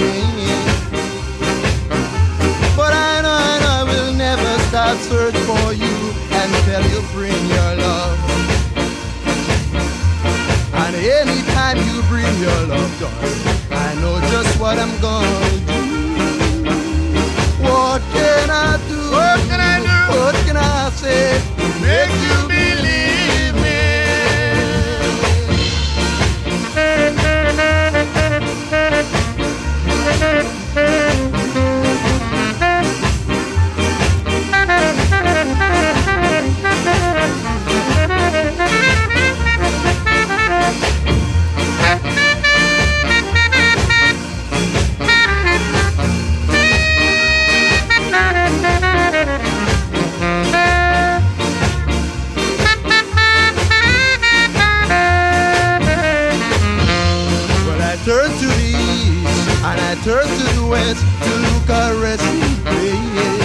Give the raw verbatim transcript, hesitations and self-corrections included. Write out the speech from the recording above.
But I know, I know I will never stop search for you until you bring your love. And anytime you bring your love, darling, I know just what I'm gonna do. What can I do? What can I do? What can I say? Make you believe me. Turn to the east and I turn to the west to look a resting place.